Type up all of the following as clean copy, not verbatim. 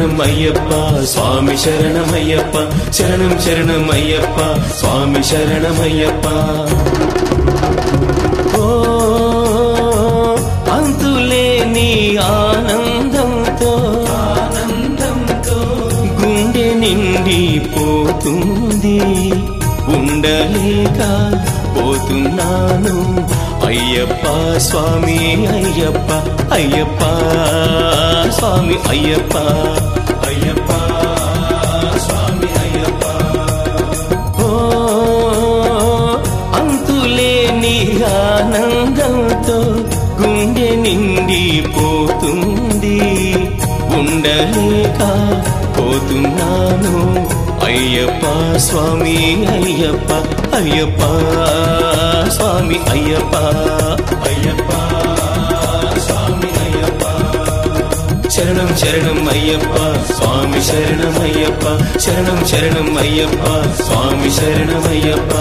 శరణం అయ్యప్ప స్వామి శరణమయ్యప్ప శరణం శరణం అయ్యప్ప స్వామి శరణమయ్యప్ప ఓ అంతులేని ఆనందంతో గుండె నిండిపోతుంది ఉండలేక పోతున్నాను అయ్యప్ప స్వామి అయ్యప్ప అయ్యప్ప స్వామి అయ్యప్ప అయ్యప్ప స్వామి అయ్యప్ప ఓ అంతులేని ఆనందంతో గుండె నిండిపోతుంది ఉండలేక పోతున్నాను అయ్యప్ప స్వామి అయ్యప్ప అయ్యప్ప స్వామి అయ్యప్ప అయ్యప్ప స్వామి అయ్యప్ప శరణం శరణం అయ్యప్ప స్వామి శరణమయ్యప్ప శరణం శరణం అయ్యప్ప స్వామి శరణమయ్యప్ప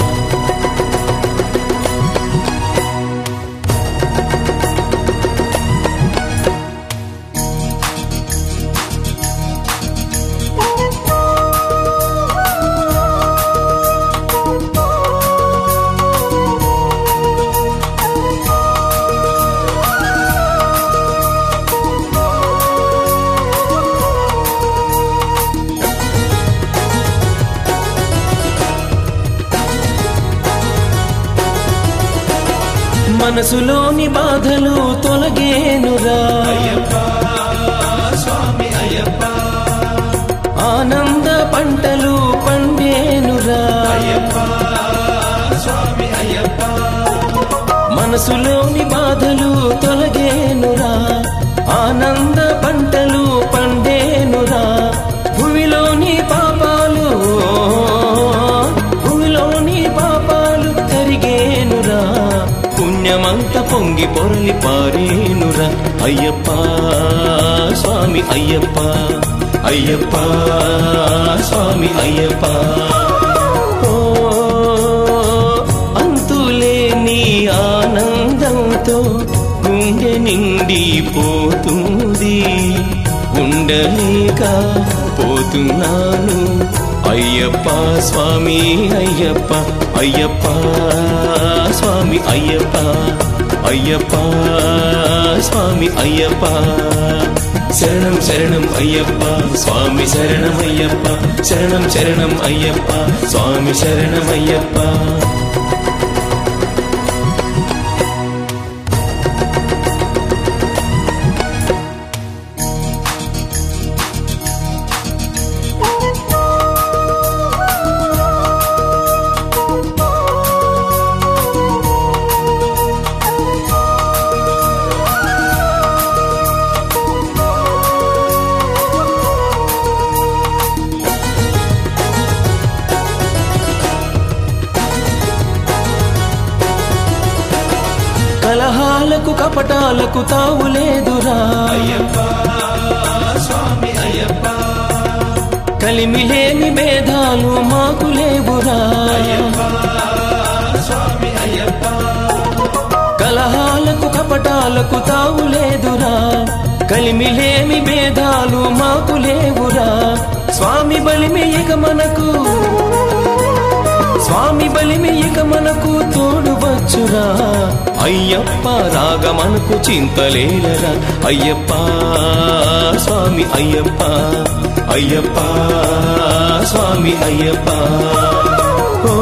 మనసులోని బాధలు తొలగేనురా అయ్యప్ప స్వామి అయ్యప్ప ఆనంద పంటలు పండేనురా అయ్యప్ప స్వామి అయ్యప్ప మనసులోని బాధలు తొలగేనురా ఆనంద పంటలు పండేనురా భూమిలోని పాపాలు కరిగేనురా పుణ్యమంత పొంగి పొరలి పారేనురా అయ్యప్ప స్వామి అయ్యప్ప అయ్యప్ప స్వామి అయ్యప్ప ఓ అంతులేని ఆనందంతో గుండె నిండిపోతుంది ఉండలేక పోతున్నాను అయ్యప్ప స్వామి అయ్యప్ప అయ్యప్ప స్వామి అయ్యప్ప అయ్యప్ప స్వామి అయ్యప్ప శరణం శరణం అయ్యప్ప స్వామి శరణమయ్యప్ప శరణం శరణం అయ్యప్ప స్వామి శరణమయ్యప్ప కలహాలకు కపటాలకు తావులేదురా అయ్యప్ప స్వామి అయ్యప్ప కలిమిలేని భేదాలు మాకు లేవురా అయ్యప్ప స్వామి అయ్యప్ప కలహాలకు కపటాలకు తావులేదురా కలిమిలేని భేదాలు మాకు లేవురా స్వామి బలిమి ఇక మనకు స్వామి బలిమి ఇక మనకు తోడు వచ్చురా అయ్యప్ప రాగ మనకు చింతలేలరా అయ్యప్ప స్వామి అయ్యప్ప అయ్యప్ప స్వామి అయ్యప్ప ఓ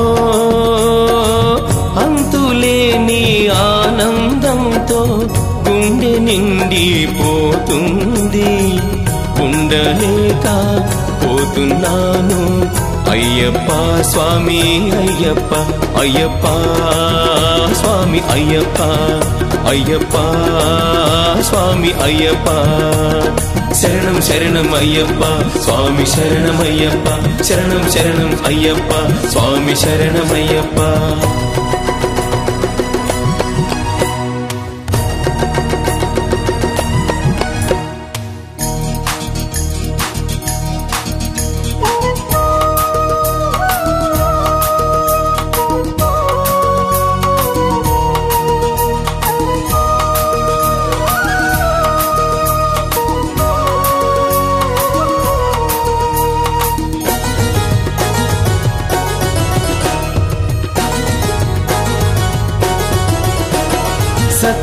అంతులేని ఆనందంతో గుండె నిండిపోతుంది ఉండలేక పోతున్నాను అయ్యప్ప స్వామి అయ్యప్ప అయ్యప్ప స్వామి అయ్యప్ప అయ్యప్ప స్వామి అయ్యప్ప శరణం శరణం అయ్యప్ప స్వామి శరణమయ్యప్ప శరణం శరణం అయ్యప్ప స్వామి శరణమయ్యప్ప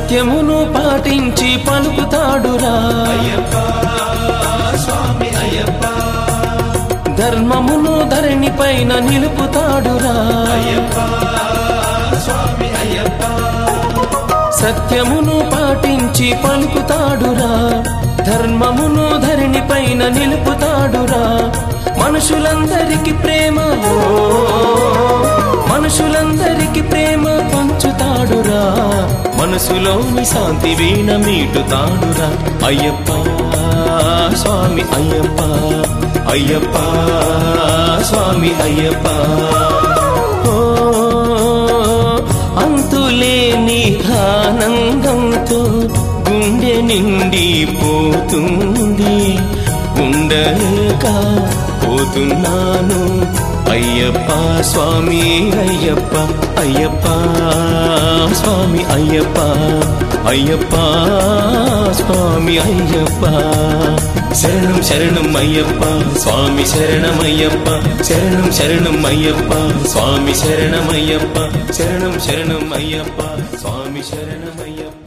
సత్యమును పాటించి పలుకుతాడురా అయ్యప్ప స్వామి అయ్యప్ప ధర్మమును ధరణి పైన నిలుపుతాడురా అయ్యప్ప స్వామి అయ్యప్ప సత్యమును పాటించి పలుకుతాడురా ధర్మమును ధరణి పైన నిలుపుతాడురా మనుషులందరికి ప్రేమ మనుషులందరికి ప్రేమ పంచుతాడురా మనసులోని శాంతి వీణ మీటుతాడురా అయ్యప్ప స్వామి అయ్యప్ప అయ్యప్ప స్వామి అయ్యప్ప ఓ అంతులేని ఆనందంతో గుండె నిండిపోతుంది ఉండలేక పోతున్నాను అయ్యప్ప స్వామి అయ్యప్ప అయ్యప్ప స్వామి అయ్యప్ప అయ్యప్ప స్వామి అయ్యప్ప శరణం శరణం అయ్యప్ప స్వామి శరణమయ్యప్ప శరణం శరణం అయ్యప్ప స్వామి శరణమయ్యప్ప శరణం శరణం అయ్యప్ప స్వామి శరణమయ్యప్ప